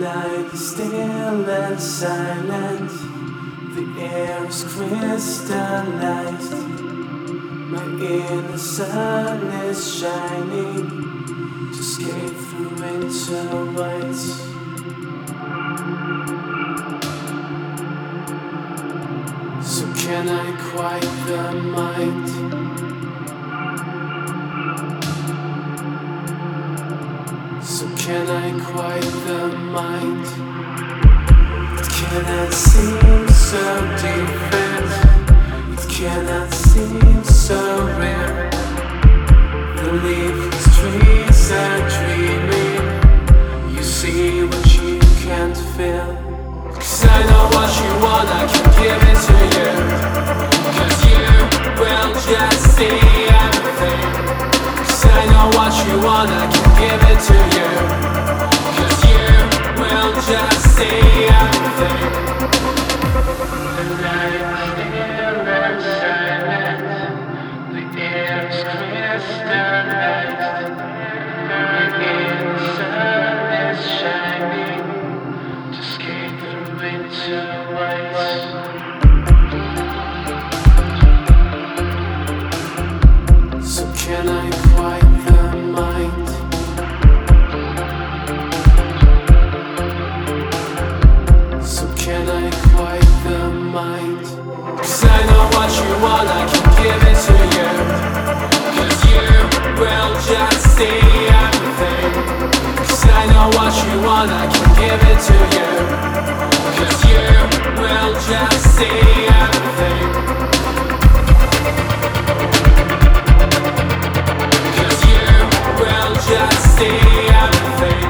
night is still and silent. The air is crystallized. My inner sun is shining to escape through winter whites. So can I quiet the mind? So can I quiet the mind? It cannot seem so different. It cannot seem so real. The leafless trees are dreaming. You see what you can't feel. 'Cause I know what you want, I can give it to you. 'Cause you will just see everything. 'Cause I know what you want, I can give it to you. 'Cause you will just see everything. The night is still and silent. The air is crystallized. The sun is shining to escape through winter whites. So can I quiet the mind? So can I quiet the mind? 'Cause I know what you want, I can give it to you. 'Cause you will just see everything. 'Cause I know what you want, I can give it to you. 'Cause you will just see everything. 'Cause you will just see everything.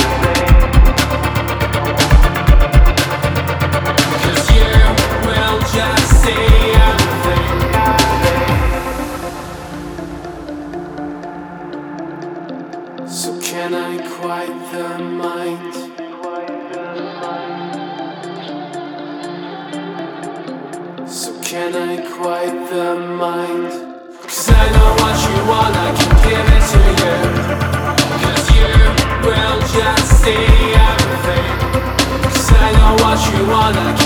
'Cause you will just see everything. So can I quiet the mind? So can I quiet the mind? 'Cause I know what you want, I can give it to you. 'Cause you will just see everything. 'Cause I know what you want, I